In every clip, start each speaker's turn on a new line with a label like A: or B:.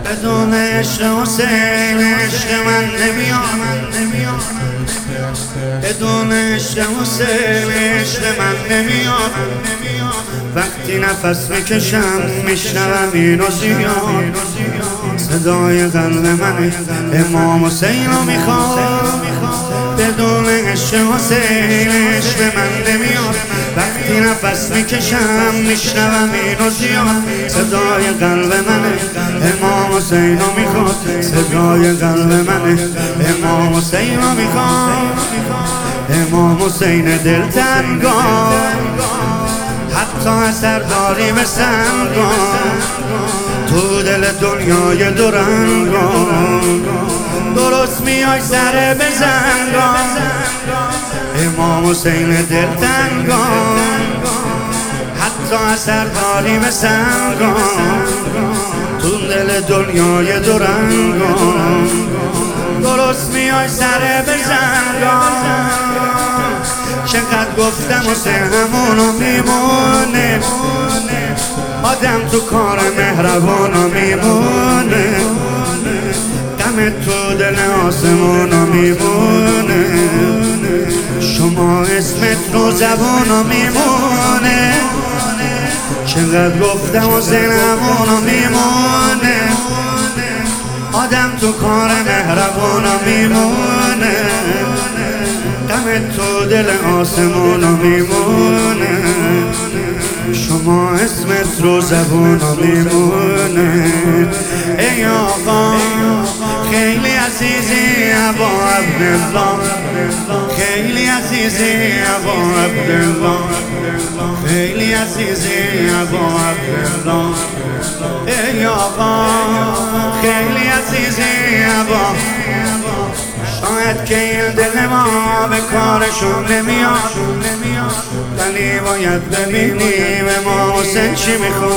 A: بدون عشق حسین عشق من نمیاد، بدون عشق حسین عشق من نمیاد. وقتی نفس میکشم میشنوم اینو زیاد، صدای قلب من امام حسین رو میخواد. بدون عشق حسین عشق من نمیاد، وقتی نفس میکشم میشنوم اینو زیاد، صدای قلب من امام حسین رو میخواد. صدای قلب من امام حسین رو میخواد. امام حسین دلتنگان حتی اثر داری مثل انگان، تو دل دنیای دورنگان درست میای سر بزنگان. امام حسین دلتنگان حتی اثر داری مثل انگان، تو دل دنیای دورنگان درست میای سر بزنگان. چقدر گفتم حسین همونو میمونه، آدم تو کار مهربونو میمونه، غم تو دل آسمونو میمونه، شما اسمت رو زبونو میمونه. چقدر گفتم حسین همونو میمونه، آدم تو کار مهربونو میمونه، غم تو دل آسمونو میمونه، شما اسمت رو زبونو میمونه. ای آقا خیلی عزیزی ابا عبدالله، خیلی عزیزی ابا عبدالله، خیلی عزیزی ابا عبدالله. ای آقا خیلی عزیزی ابا، شاید که این دل ما به کارشون نمیاد، ولی باید ببینیم امام حسین چی میخواد.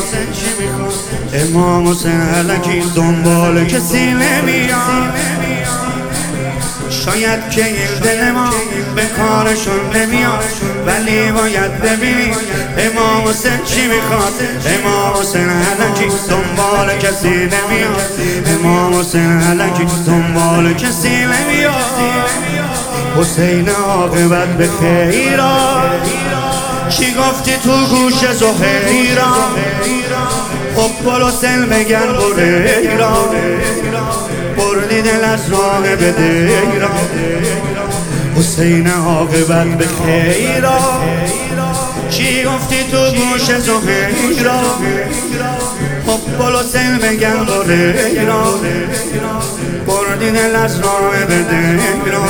A: امام حسین هلکی دنبال کسی نمیاد، شاید که این دل ما به کارشون نمیاد، ولی باید ببینیم امام حسین چی میخواد. امام حسین هلکی دنبال کسی نمیاد، امام حسین هلکی دنبال کسی نمیاد. حسین عاقبت به خیرا، چی گفتی تو گوش زهیرا؟ خب حسین بگن بریرا، بردی دل از راه بدیرا. حسین عاقبت به خیرا، چی گفتی تو گوش زهیرا؟ خب حسین بگن بریرا، بردی دل از راه بدیرا.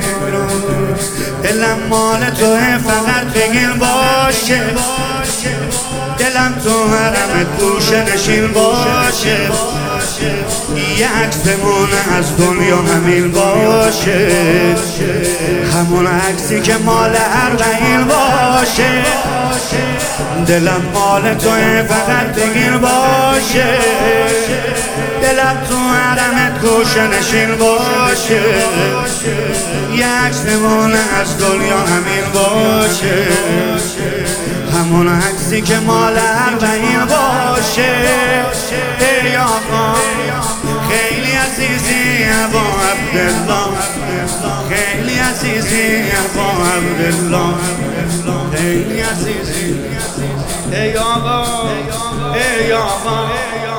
A: دلم مال توه فقط بگیر باشه، دلم تو حرمت گوشه نشین باشه، یه عکس بمونه از دنیا همین باشه، همون عکسی که مال اربعین باشه. دلم مال توه فقط بگیر باشه، دلم تو حرمت گوشه نشین باشه، یه عکس بمونه از دنیا همین باشه، همون عکسی که مال اربعین باشه. ای آقا خیلی عزیزی ابا عبدالله، خیلی عزیزی ابا عبدالله، خیلی عزیزی. ای آقا ای آقا